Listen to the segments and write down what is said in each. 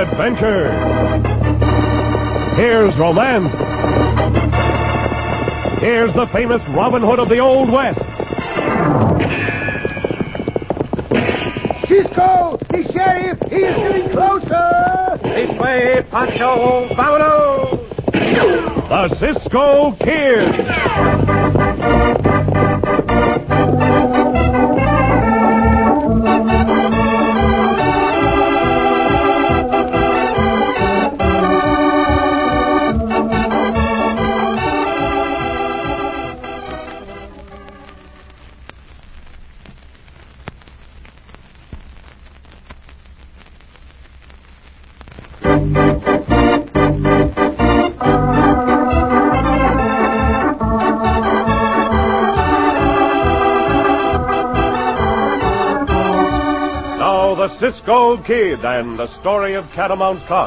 adventure. Here's romance. Here's the famous Robin Hood of the Old West. Cisco, the sheriff, he is getting closer. This way, Pancho, vámonos. The Cisco Kid. The Cisco Kid and the Story of Catamount Cox.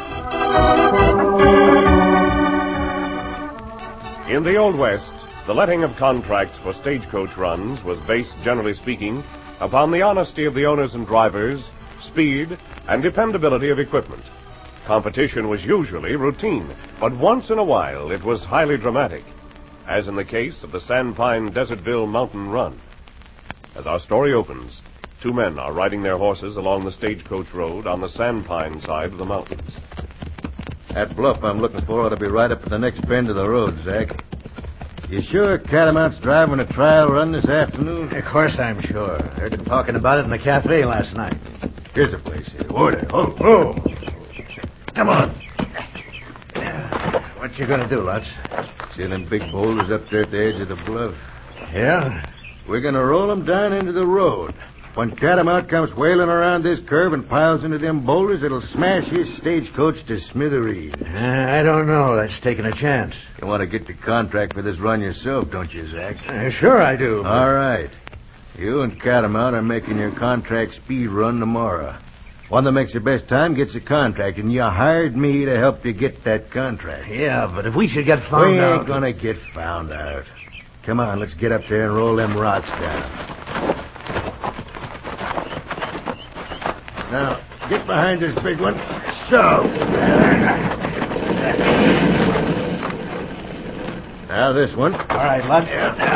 In the Old West, the letting of contracts for stagecoach runs was based, generally speaking, upon the honesty of the owners and drivers, speed, and dependability of equipment. Competition was usually routine, but once in a while it was highly dramatic, as in the case of the Sandpine Desertville Mountain Run. As our story opens, two men are riding their horses along the stagecoach road on the Sandpine side of the mountains. That bluff I'm looking for ought to be right up at the next bend of the road, Zach. You sure Catamount's driving a trial run this afternoon? Of course I'm sure. Heard them talking about it in the cafe last night. Here's the place here. Order. Oh. Come on. What you gonna do, Lutz? See them big boulders up there at the edge of the bluff? Yeah? We're gonna roll them down into the road. When Catamount comes wailing around this curve and piles into them boulders, it'll smash his stagecoach to smithereens. I don't know. That's taking a chance. You want to get the contract for this run yourself, don't you, Zach? Sure I do. All right. You and Catamount are making your contract speed run tomorrow. One that makes the best time gets the contract, and you hired me to help you get that contract. Yeah, but if we should get found out... We ain't gonna get found out. Come on, let's get up there and roll them rods down. Now, get behind this big one. So. Now this one. All right, Lutz.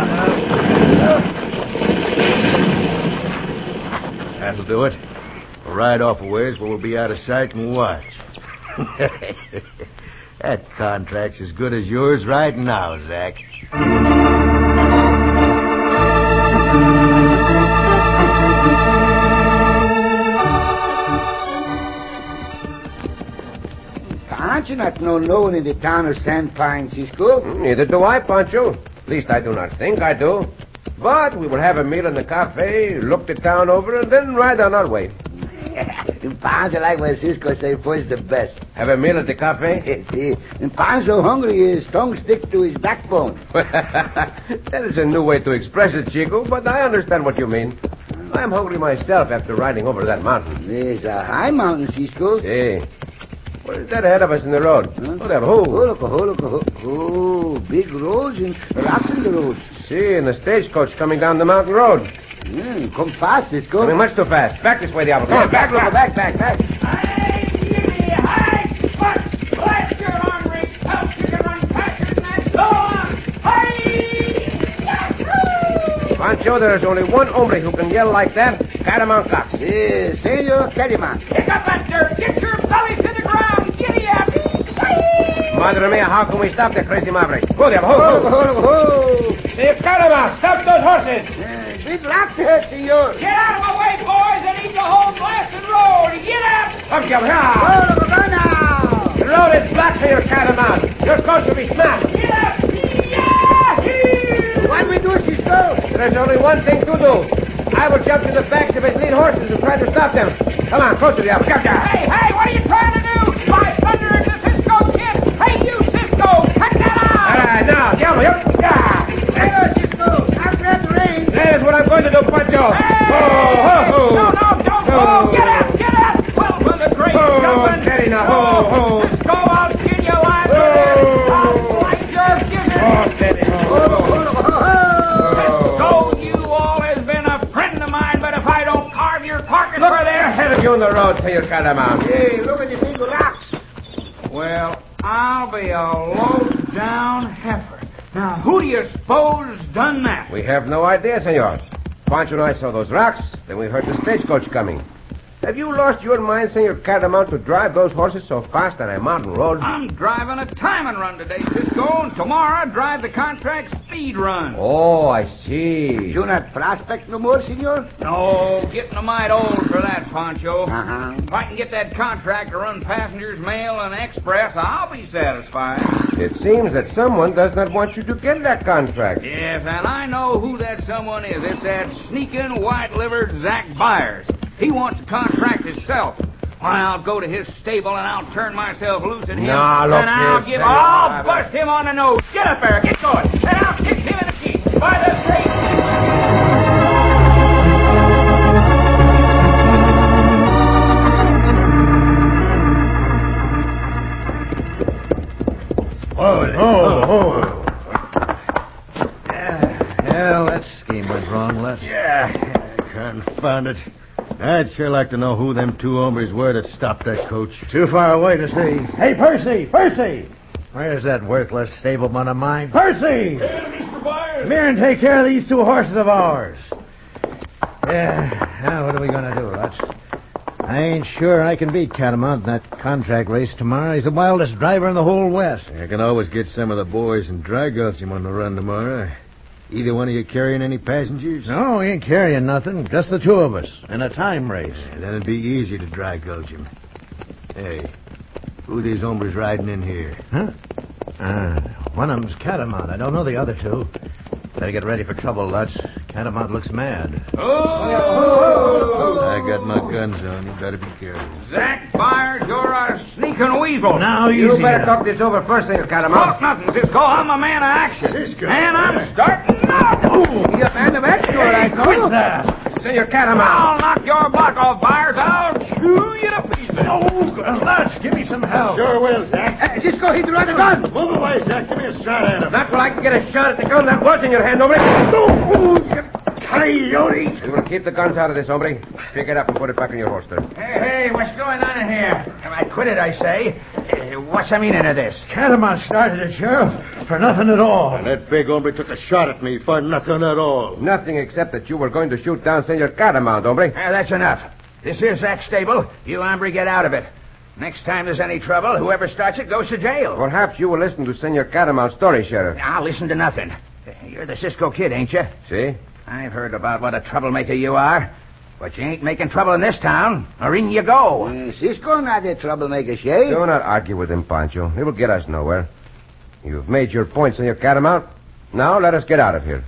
That'll do it. We'll ride off a ways where we'll be out of sight and watch. That contract's as good as yours right now, Zach. Aren't you not known in the town of Sandpine, Cisco? Neither do I, Pancho. At least I do not think I do. But we will have a meal in the cafe, look the town over, and then ride on our way. Pancho like what Cisco say first the best. Have a meal at the cafe? See, and Pancho hungry, his tongue stick to his backbone. That is a new way to express it, Chico, but I understand what you mean. I'm hungry myself after riding over that mountain. There's a high mountain, Cisco. Hey. What is that ahead of us in the road? Huh? Oh, that hole. Oh, big roads and rocks in the road. See, and the stagecoach coming down the mountain road. Come fast, Cisco. Coming much too fast. Back this way, Diablo. Come on, back. Back. Hey, Jimmy, hi! But blast your arm race. Help you can run faster than that. Go on. Hey! Yahoo! Pancho, there is only one hombre who can yell like that. Catamount Cox. Senor Catamount. Pick up that dirt. Get your belly to the ground. Giddy up. Madre mia, how can we stop that crazy maverick? Hold him, hold. See, Catamount, stop those horses. Big lock there, senor. Get out of my way, boys. I need the whole blasted road. Get up. Up, Diablo. Go now. The road is blocked for your Catamount. Your coach will be smashed. Get up. Yahoo! What we do, Cisco? There's only one thing to do. I will jump to the backs of his lead horses and try to stop them. Come on, closer, Diablo. Hey, what are you trying to do? By thunder, it's a Cisco Kid. Hey, you, Cisco, cut that out. All right, now, Diablo. Hello, Cisco. After the rain. That is what I'm going to do, Pancho. Hey! Ho. No, don't go. Get up. Well, for the great jumping. Steady now. Ho. Cisco, I'll skin you alive. I'll slice your gizzard. Steady. Cisco, you always been a friend of mine, but if I don't carve your carcass for there... ahead of you on the road, Senor Catamount. Hey, look at the big rocks. Well, I'll be a low-down heifer. Now, who do you suppose done that? We have no idea, senor. Pancho and I saw those rocks, then we heard the stagecoach coming. Have you lost your mind, Senor Catamount, to drive those horses so fast on a mountain road? I'm driving a time and run today, Cisco, and tomorrow I drive the contract speed run. Oh, I see. You not prospect no more, senor? No, getting a mite old for that, Pancho. Uh-huh. If I can get that contract to run passengers, mail, and express, I'll be satisfied. It seems that someone does not want you to get that contract. Yes, and I know who that someone is. It's that sneaking, white-livered Zach Byers. He wants the contract himself. Why, I'll go to his stable and I'll turn myself loose at him. Now, look and I'll here, I'll bust him on the nose. Get up there, get going. And I'll kick him in the teeth by the face. Well, that scheme went wrong, Les. Yeah, confound it. I'd sure like to know who them two hombres were that stopped that coach. Too far away to see. Hey, Percy! Percy! Where's that worthless stableman of mine? Percy! Mr. Byers. Come here and take care of these two horses of ours. Yeah, now what are we going to do, Lutz? I ain't sure I can beat Catamount in that contract race tomorrow. He's the wildest driver in the whole West. I can always get some of the boys and dry gulch him on the run tomorrow. Either one of you carrying any passengers? No, he ain't carrying nothing. Just the two of us in a time race. Yeah, then it'd be easy to dry gulch him. Hey, who these hombres riding in here? Huh? One of them's Catamount. I don't know the other two. Better get ready for trouble, Lutz. Catamount looks mad. I got my guns on. You better be careful. Zach Byers, you're a sneaking weasel. Now, You easy better now. talk this over first, Senor Talk Catamount. nothing, Cisco. I'm a man of action. Cisco. And I'm starting now. You're a man of action, all right, Quit no? that! Senor Catamount. I'll knock your block off, Byers. I'll chew you to pieces. Lutz, give me some help. Sure will, Zach. Cisco, he's running a gun. Move away, Zach. Give me a shot at him. Not till I can get a shot at the gun that was in your hand, hombre. Coyote! We will keep the guns out of this, hombre. Pick it up and put it back in your holster. Hey, what's going on in here? I quit it, I say. What's the meaning of this? Catamount started it, Sheriff, for nothing at all. That big hombre took a shot at me for nothing at all. Nothing except that you were going to shoot down Senor Catamount, hombre. That's enough. This here's Zach's stable. You, hombre, get out of it. Next time there's any trouble, whoever starts it goes to jail. Perhaps you will listen to Senor Catamount's story, Sheriff. I'll listen to nothing. You're the Cisco Kid, ain't you? See? I've heard about what a troublemaker you are. But you ain't making trouble in this town, or in you go. Cisco not a troublemaker, Shay. Do not argue with him, Pancho. It will get us nowhere. You've made your point, Senor Catamount. Now let us get out of here.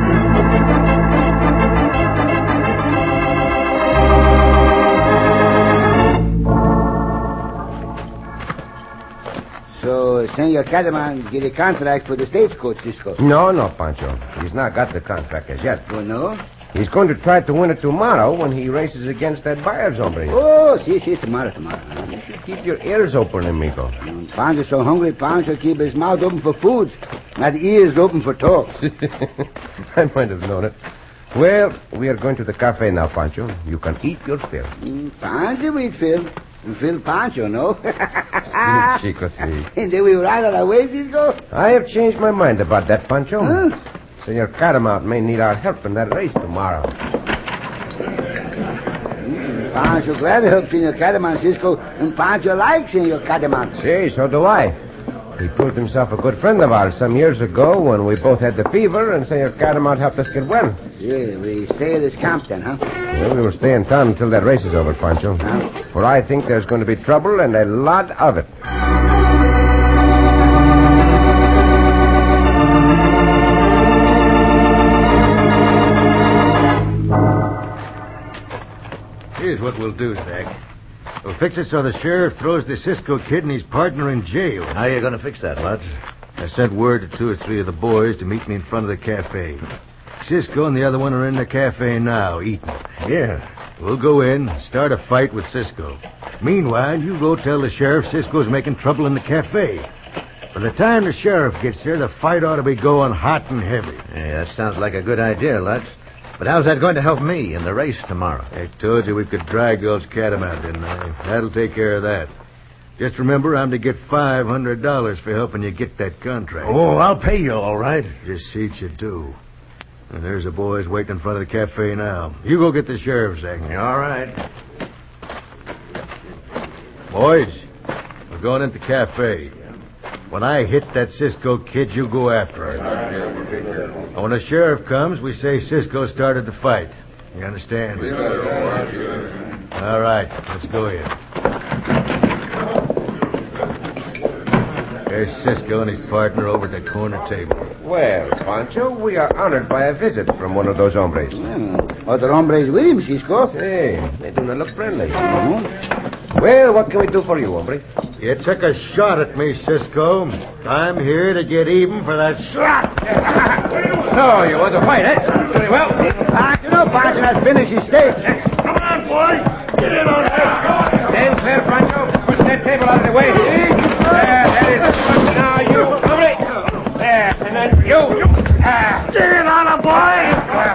So, Senor Catamount get a contract for the stagecoach, Cisco. No, Pancho. He's not got the contract as yet. Oh, no? He's going to try to win it tomorrow when he races against that Byers hombre. Oh, see, tomorrow. You should keep your ears open, amigo. Pancho's so hungry, Pancho keep his mouth open for food, not ears open for talk. I might have known it. Well, we are going to the cafe now, Pancho. You can eat your fill. Pancho we Phil. Phil Pancho, no? Chico, see. And then we ride on our way, Cisco? I have changed my mind about that, Pancho. Huh? Senor Catamount may need our help in that race tomorrow. Pancho glad to help Senor Catamount, Cisco, and Pancho likes Senor Catamount. See, so do I. He proved himself a good friend of ours some years ago when we both had the fever and Senor Catamount helped us get well. Yeah, we stay at his camp then, huh? Well, we will stay in town until that race is over, Pancho. Huh? For I think there's going to be trouble and a lot of it. Here's what we'll do, Zach. We'll fix it so the sheriff throws the Cisco Kid and his partner in jail. How are you going to fix that, Lutz? I sent word to 2 or 3 of the boys to meet me in front of the cafe. Cisco and the other one are in the cafe now, eating. Yeah. We'll go in, start a fight with Cisco. Meanwhile, you go tell the sheriff Cisco's making trouble in the cafe. By the time the sheriff gets there, the fight ought to be going hot and heavy. Yeah, that sounds like a good idea, Lutz. But how's that going to help me in the race tomorrow? I told you we could dry gulch Catamount, didn't I? That'll take care of that. Just remember, I'm to get $500 for helping you get that contract. Oh, I'll pay you, all right. Just see what you do. And there's the boys waiting in front of the cafe now. You go get the sheriff, Zach. All right. Boys, we're going into the cafe. When I hit that Cisco kid, you go after her. And when the sheriff comes, we say Cisco started the fight. You understand? All right, let's go in. There's Cisco and his partner over at the corner table. Well, Pancho, we are honored by a visit from one of those hombres. Other hombres with him, Cisco. Hey, they do not look friendly. Well, what can we do for you, hombre? You took a shot at me, Cisco. I'm here to get even for that shot. So, you want to fight, eh? Very well. Pancho has finished his steak. Come on, boys. Get in on that. Stand clear, Pancho. Push that table out of the way. There, that is good. Now, you, hombre. There, and then you. Get in on him, boys.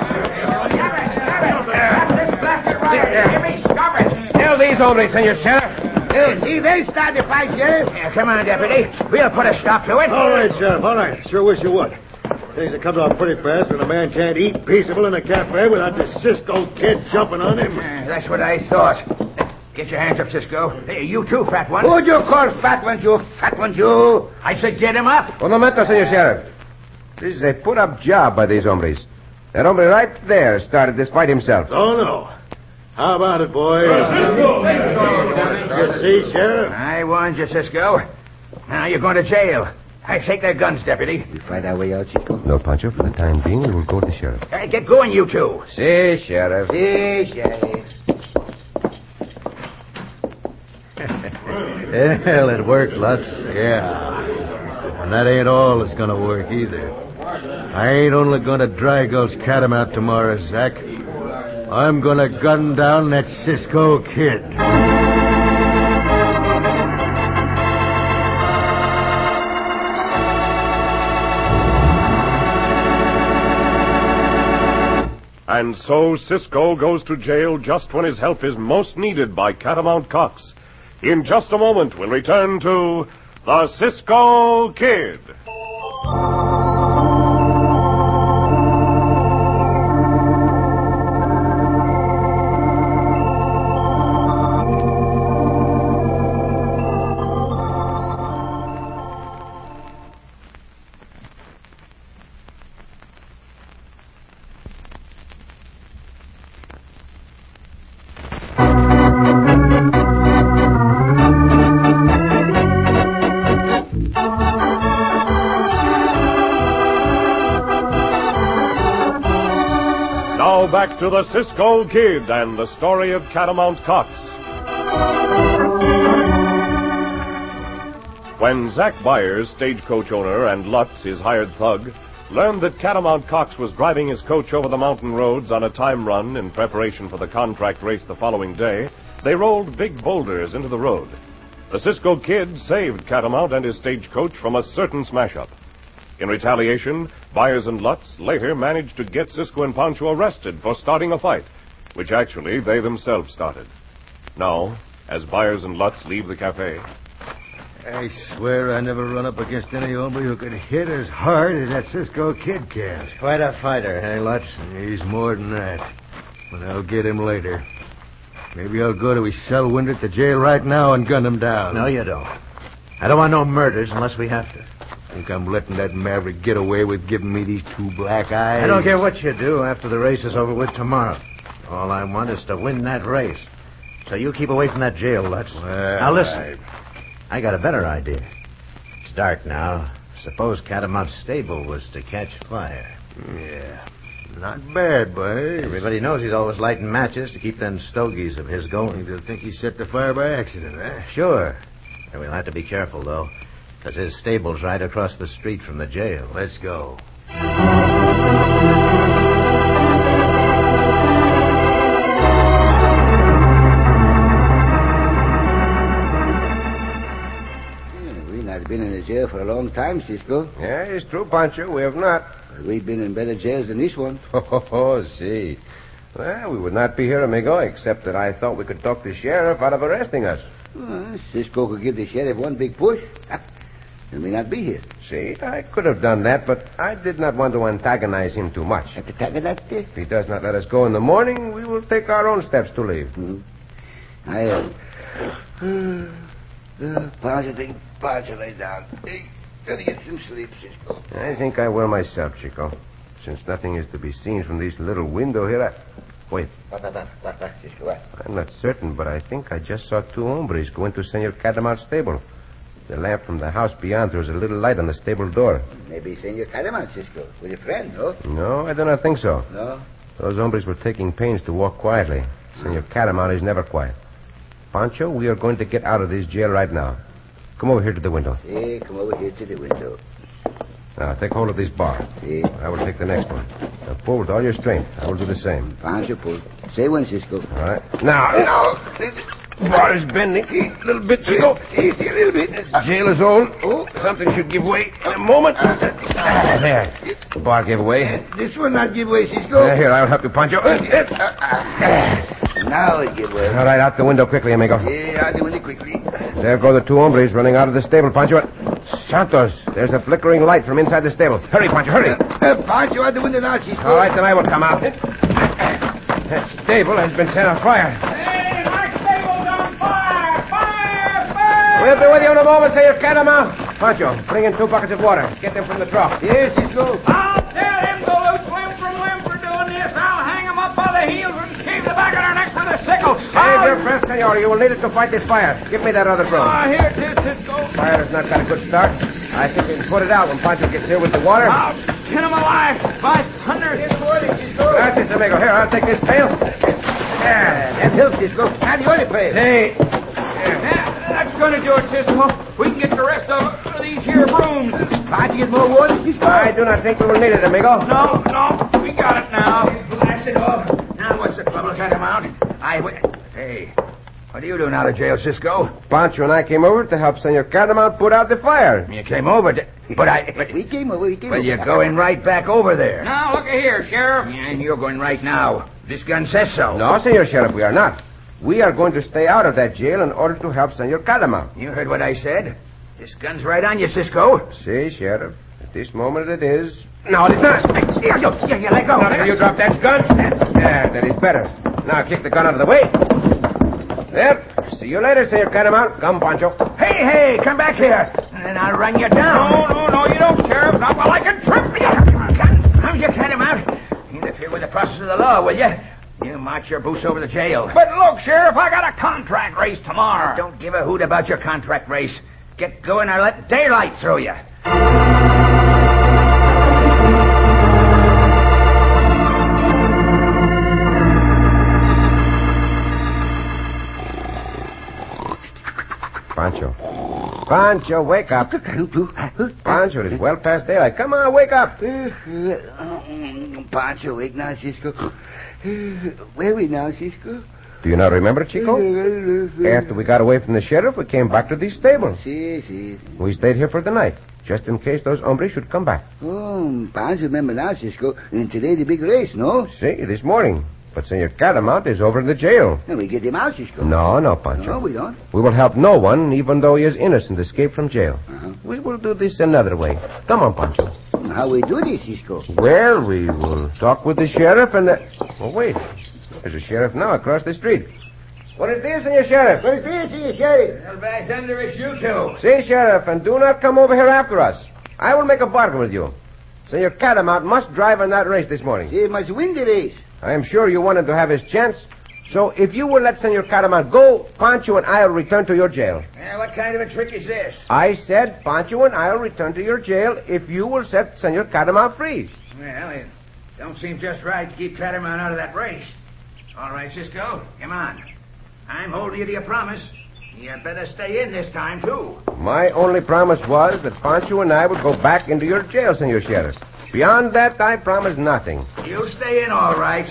Tell these hombres, Senor Sheriff. See, they start the fight, Sheriff. Come on, deputy. We'll put a stop to it. All right, Sheriff, all right. Sure wish you would. Things have come off pretty fast when a man can't eat peaceable in a cafe without this Cisco kid jumping on him. That's what I thought. Get your hands up, Cisco. Hey, you too, fat one. Who'd you call fat ones, you fat ones, you? I said get him up. Un momento, Senor Sheriff. This is a put-up job by these hombres. That hombre right there started this fight himself. Oh, no. How about it, boys? You see, Sheriff? I warned you, Cisco. Now you're going to jail. I take their guns, deputy. You find our way out, Cisco? No, Pancho. For the time being, we will go to the sheriff. Hey, get going, you two. Si, Sheriff. Si, Sheriff. Well, it worked, Lutz. Yeah. And that ain't all that's going to work, either. I ain't only going to dry gulch Catamount tomorrow, Zach. I'm going to gun down that Cisco kid. And so Cisco goes to jail just when his help is most needed by Catamount Cox. In just a moment, we'll return to the Cisco Kid. Now back to the Cisco Kid and the story of Catamount Cox. When Zach Byers, stagecoach owner, and Lutz, his hired thug, learned that Catamount Cox was driving his coach over the mountain roads on a time run in preparation for the contract race the following day, they rolled big boulders into the road. The Cisco Kid saved Catamount and his stagecoach from a certain smash-up. In retaliation, Byers and Lutz later managed to get Cisco and Pancho arrested for starting a fight, which actually they themselves started. Now, as Byers and Lutz leave the cafe... I swear I never run up against any hombre who could hit as hard as that Cisco Kid can. Quite a fighter, hey, Lutz? He's more than that. But I'll get him later. Maybe I'll go to his cell window at the jail right now and gun him down. No, you don't. I don't want no murders unless we have to. Think I'm letting that maverick get away with giving me these two black eyes? I don't care what you do after the race is over with tomorrow. All I want is to win that race. So you keep away from that jail, Lutz. Well, now listen. I got a better idea. It's dark now. Suppose Catamount's stable was to catch fire. Yeah. Not bad, boys. Everybody knows he's always lighting matches to keep them stogies of his going. They'll think he set the fire by accident, eh? Sure. And we'll have to be careful, though, because his stable's right across the street from the jail. Let's go. We've not been in the jail for a long time, Cisco. Yeah, it's true, Pancho. We have not. We've been in better jails than this one. Oh, see. Well, we would not be here, amigo, except that I thought we could talk the sheriff out of arresting us. Cisco could give the sheriff one big push. He may not be here. See, I could have done that, but I did not want to antagonize him too much. Antagonize? If he does not let us go in the morning, we will take our own steps to leave. Pancho, lay down. Gotta get some sleep, Cisco. I think I will myself, Chico. Since nothing is to be seen from this little window here, Wait. What, Cisco, what? I'm not certain, but I think I just saw two hombres go into Senor Catamoun's stable. The lamp from the house beyond throws a little light on the stable door. Maybe Senor Catamount, Cisco, with your friend, no? No, I do not think so. No? Those hombres were taking pains to walk quietly. Senor Catamount is never quiet. Pancho, we are going to get out of this jail right now. Come over here to the window. Yeah, come over here to the window. Now, take hold of this bar. Yeah. I will take the next one. Now, pull with all your strength. I will do the same. Pancho, pull. Say when, Cisco. All right. Now. The bar is bending a little bit, Chico. Easy, a little bit. This jail is old. Something should give way in a moment. There. The bar gave way. This one not give way, Cisco. Here, I'll help you, Pancho. Now it give way. All right, out the window quickly, amigo. Yeah, I'll do it quickly. There go the two hombres running out of the stable, Pancho. Santos, there's a flickering light from inside the stable. Hurry, Pancho, hurry. Pancho, out the window now, Cisco. All right, then I will come out. That stable has been set on fire. Hey, my stable's on fire! Fire! We'll be with you in a moment, Senor Catamount. Pancho, bring in 2 buckets of water. Get them from the trough. Yes, Cisco. I'll tell him to loose limb from limb for doing this. I'll hang him up by the heels and shave the back of their necks with a sickle. Save your breath, senor. You will need it to fight this fire. Give me that other broom. Here it is, Cisco. Fire has not got a good start. I think we can put it out when Pancho gets here with the water. I'll skin him alive. By thunder. Gracias, amigo. Here, I'll take this pail. That helps, Cisco. Now the other pail. Hey. That's going to do it, Cisco. We can get the rest of these here brooms. Pancho, get more water, Cisco. I do not think we will need it, amigo. No, we got it now. Blast it off. Now what's the trouble, Catamount? Hey, what are you doing out of jail, Cisco? Pancho and I came over to help Senor Catamount put out the fire. You came over to... But we came over. Well, you're going right back over there. Now, look here, Sheriff. Yeah, and you're going right now. This gun says so. No, Senor Sheriff, we are not. We are going to stay out of that jail in order to help Senor Catamount. You heard what I said. This gun's right on you, Cisco. See, Sheriff, at this moment it is... No, it is not. You let go. Now, you drop that gun. There, that is better. Now, kick the gun out of the way. There. See you later, Senor Catamount. Come, Pancho. Hey, come back here. And I'll run you down. No, you don't, Sheriff. Not while I can trip you. Come, you Catamount. Interfere with the process of the law, will you? You march your boots over the jail. But look, Sheriff, I got a contract race tomorrow. Don't give a hoot about your contract race. Get going or let daylight through you. Pancho, wake up. Pancho, it is well past daylight. Come on, wake up. Pancho, wake now, Cisco. Where are we now, Cisco? Do you not remember, Chico? After we got away from the sheriff, we came back to these stables. Si. We stayed here for the night, just in case those hombres should come back. Oh, Pancho, remember now, Cisco. And today the big race, no? See, this morning. But Senor Catamount is over in the jail. And we get him out, Cisco. No, Pancho. No, we don't. We will help no one, even though he is innocent, escape from jail. Uh-huh. We will do this another way. Come on, Pancho. How we do this, Cisco? Well, we will talk with the sheriff and the... Oh, wait. There's a sheriff now across the street. What is this, Senor Sheriff? What is this, Senor Sheriff? Well, back under it's you two. See, Sheriff, and do not come over here after us. I will make a bargain with you. Senor Catamount must drive in that race this morning. He must win the race. I am sure you want him to have his chance. So if you will let Senor Catamount go, Pancho and I will return to your jail. What kind of a trick is this? I said Pancho and I will return to your jail if you will set Senor Catamount free. Well, it don't seem just right to keep Catamount out of that race. All right, Cisco, come on. I'm holding you to your promise. You better stay in this time, too. My only promise was that Pancho and I would go back into your jail, Senor Sheriff. Beyond that, I promise nothing. You stay in, all right.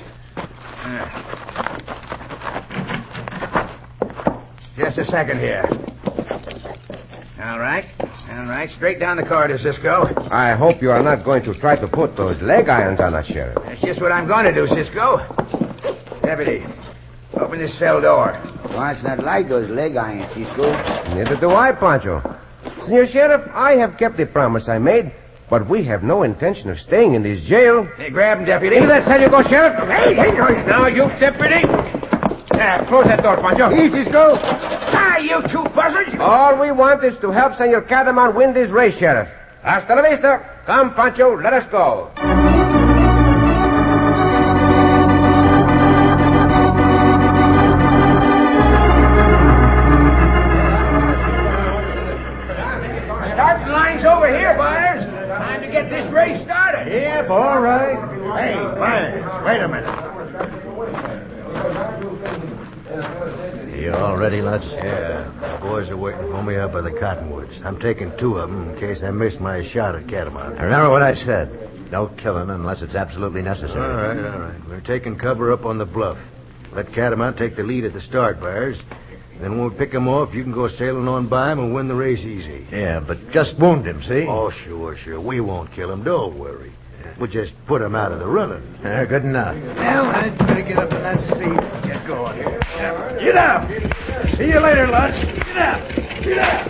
Just a second here. All right. Now, right. Straight down the corridor, Cisco. I hope you are not going to try to put those leg irons on us, Sheriff. That's just what I'm going to do, Cisco. Deputy, open this cell door. Oh, it's not like those leg irons, Cisco. Neither do I, Pancho. Senor Sheriff, I have kept the promise I made, but we have no intention of staying in this jail. Hey, grab him, Deputy. Into that cell you go, Sheriff. Hey, now, you deputy. Close that door, Pancho. Easy, Cisco. Ah, you two buzzards. All we want is to help Senor Catamount win this race, Sheriff. Hasta la vista. Come, Pancho, let us go. Starting line's over here, Byers. Time to get this race started. Yep, all right. Hey, Byers, wait a minute. You all ready, Lutz? Yeah, the boys are waiting for me up by the cottonwoods. I'm taking 2 of them in case I miss my shot at Catamount. Remember what I said. No killing unless it's absolutely necessary. All right. We're taking cover up on the bluff. Let Catamount take the lead at the start, Byers. Then when we pick him off, you can go sailing on by him and win the race easy. Yeah, but just wound him, see? Oh, sure. We won't kill him. Don't worry. We'll just put him out of the running. Good enough. Well, I'd better get up in that seat. Get going here. Get up! See you later, Lutz. Get up!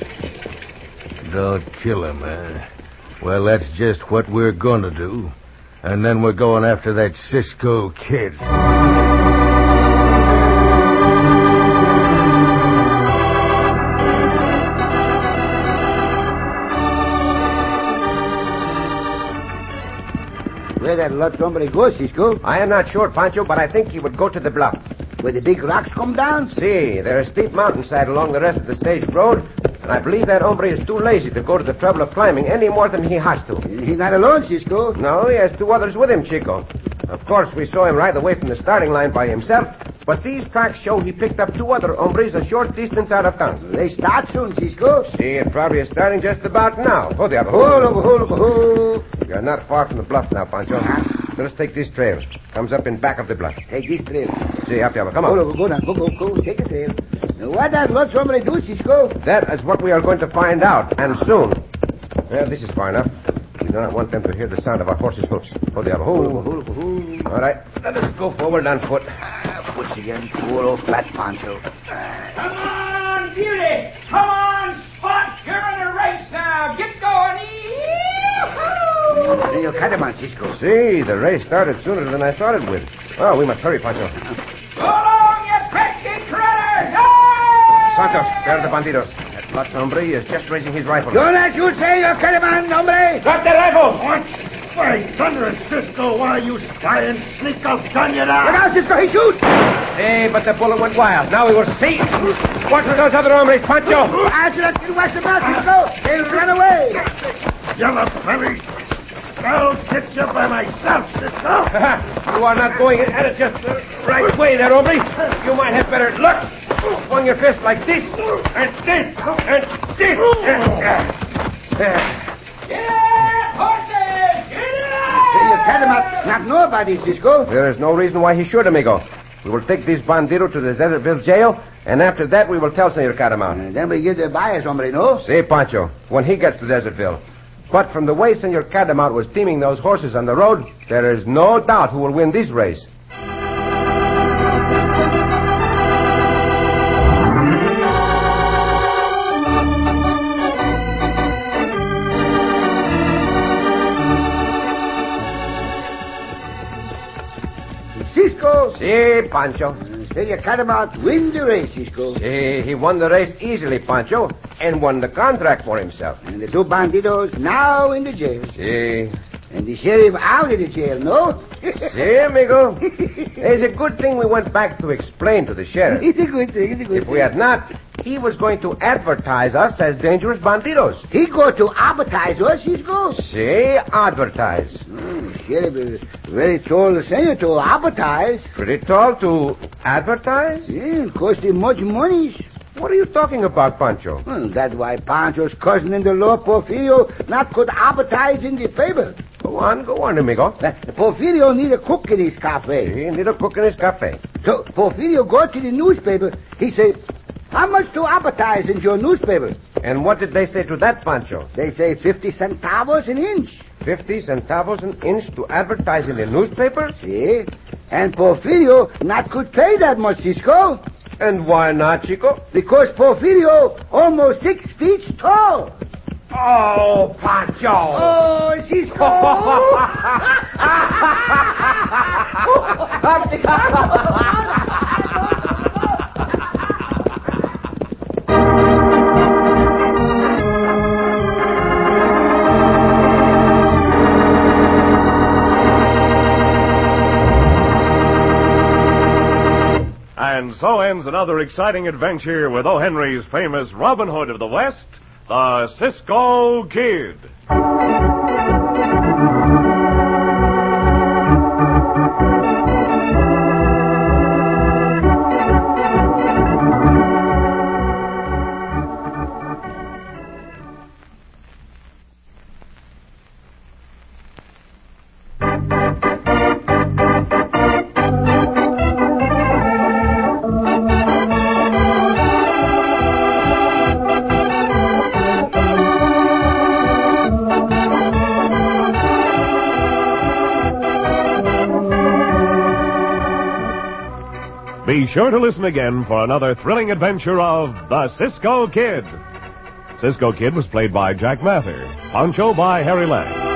Don't kill him, eh? Well, that's just what we're going to do. And then we're going after that Cisco kid. Where that Lutz hombre go, Cisco? I am not sure, Pancho, but I think he would go to the bluff. Where the big rocks come down? See, there's a steep mountainside along the rest of the stage road, and I believe that hombre is too lazy to go to the trouble of climbing any more than he has to. He's not alone, Cisco. No, he has 2 others with him, Chico. Of course, we saw him right away from the starting line by himself, but these tracks show he picked up 2 other hombres a short distance out of town. They start soon, Cisco. See, it probably is starting just about now. Oh, there. We are not far from the bluff now, Pancho. Let us take this trail. Comes up in back of the bluff. Take this trail. See, up there. Come on. Go now. Go. Take a trail. Now, what does Lutz hombre do, Cisco? That is what we are going to find out, and soon. Well, this is far enough. We do not want them to hear the sound of our horses' hoofs. Oh, they have All right, let us go forward on foot. Foot's again. Poor old flat Pancho. Come on, Beauty. Come on, Spot. You're in a race now. Get going. Yee-hoo! Senor Catamount, Cisco. See, the race started sooner than I thought it would. Well, we must hurry, Pancho. Go along, you pesky critters. Santos, there are the bandidos. That Lutz hombre is just raising his rifle. Don't let you say Senor Catamount, hombre. Drop the rifle! What? By thunder, Cisco, why you spying sneak out gun you now? Look out, Cisco, he shoots. Hey, but the bullet went wild. Now we will see. Watch for those other hombres, Pancho. Answer that kid watch the mouth, Cisco. They'll run away. Yellow fellies. I'll get you by myself, Cisco. You are not going at it just the right way there, hombre. You might have better look. Swung your fist like this, and this, and this. Get horses. Get it. Senor Catamount, not nobody, Cisco. There is no reason why he should, amigo. We will take this bandido to the Desertville jail, and after that we will tell Senor Catamount. Then we give the bias, hombre, no? See, Pancho, when he gets to Desertville. But from the way Senor Catamount was teaming those horses on the road, there is no doubt who will win this race. Cisco. See, Pancho. Senor Catamount win the race, Cisco. See, he won the race easily, Pancho, and won the contract for himself. And the 2 bandidos now in the jail. See. And the sheriff out of the jail, no? See, amigo. It's a good thing we went back to explain to the sheriff. It's a good thing, If we had not, he was going to advertise us as dangerous bandidos. He go to advertise us, Cisco. See, advertise. Sheriff is very tall, senor, to advertise. Pretty tall to advertise? Yeah, it cost him much money. What are you talking about, Pancho? Well, that's why Pancho's cousin in the law, Porfirio, not could advertise in the paper. Go on, amigo. Porfirio need a cook in his cafe. He need a cook in his cafe. So Porfirio go to the newspaper. He say, how much to advertise in your newspaper? And what did they say to that, Pancho? They say 50 centavos an inch. 50 centavos an inch to advertise in the newspaper? See? And Porfirio not could pay that much, Cisco. And why not, Chico? Because Porfirio almost 6 feet tall. Oh, Pancho! Oh, Cisco! And so ends another exciting adventure with O. Henry's famous Robin Hood of the West, the Cisco Kid. Be sure to listen again for another thrilling adventure of the Cisco Kid. Cisco Kid was played by Jack Mather, Pancho by Harry Lang.